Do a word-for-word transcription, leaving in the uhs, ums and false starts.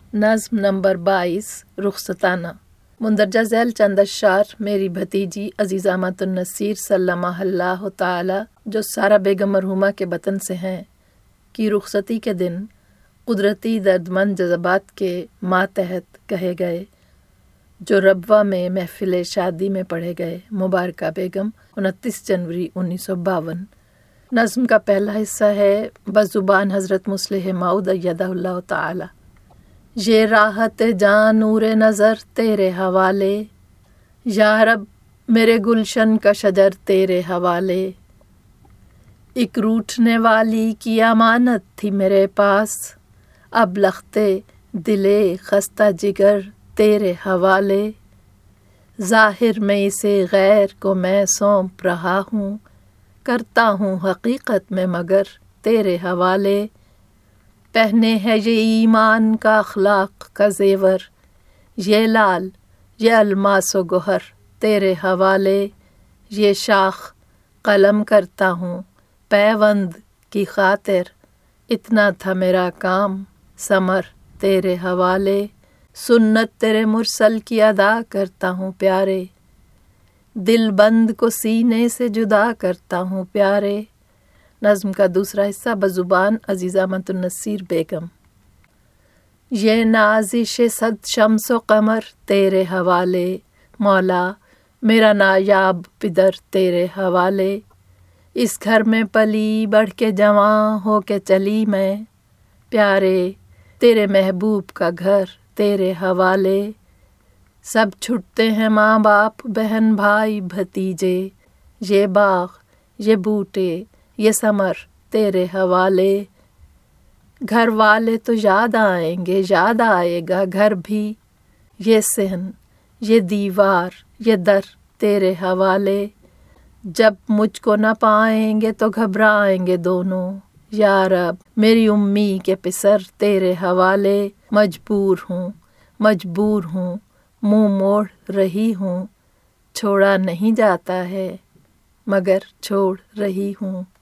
نظم نمبر بائیس رخصتانہ۔ مندرجہ ذیل چند اشعار میری بھتیجی عزیزہ مات النصیر سلمہ اللہ تعالی جو سارہ بیگم مرحومہ کے وطن سے ہیں کی رخصتی کے دن قدرتی دردمند جذبات کے ماتحت کہے گئے، جو ربوہ میں محفل شادی میں پڑھے گئے۔ مبارکہ بیگم، انتیس جنوری انیس سو باون۔ نظم کا پہلا حصہ ہے بزبان حضرت مصلح موعود ایدہ اللہ تعالی۔ یہ راحت جان نور نظر تیرے حوالے، یا رب میرے گلشن کا شجر تیرے حوالے۔ ایک روٹھنے والی کی امانت تھی میرے پاس، اب لختے دلے خستہ جگر تیرے حوالے۔ ظاہر میں اسے غیر کو میں سونپ رہا ہوں، کرتا ہوں حقیقت میں مگر تیرے حوالے۔ پہنے ہے یہ ایمان کا اخلاق کا زیور، یہ لال یہ الماس و گوہر تیرے حوالے۔ یہ شاخ قلم کرتا ہوں پیوند کی خاطر، اتنا تھا میرا کام ثمر تیرے حوالے۔ سنت تیرے مرسل کی ادا کرتا ہوں پیارے، دل بند کو سینے سے جدا کرتا ہوں پیارے۔ نظم کا دوسرا حصہ بزبان عزیزہ مات النصیر بیگم۔ یہ نازش صد شمس و قمر تیرے حوالے، مولا میرا نایاب پدر تیرے حوالے۔ اس گھر میں پلی بڑھ کے جواں ہو کے چلی میں، پیارے تیرے محبوب کا گھر تیرے حوالے۔ سب چھٹتے ہیں ماں باپ بہن بھائی بھتیجے، یہ باغ یہ بوٹے یہ ثمر تیرے حوالے۔ گھر والے تو یاد آئیں گے یاد آئے گا گھر بھی، یہ صحن یہ دیوار یہ در تیرے حوالے۔ جب مجھ کو نہ پائیں گے تو گھبرائیں گے دونوں، یا رب میری امی کے پسر تیرے حوالے۔ مجبور ہوں مجبور ہوں منہ موڑ رہی ہوں، چھوڑا نہیں جاتا ہے مگر چھوڑ رہی ہوں۔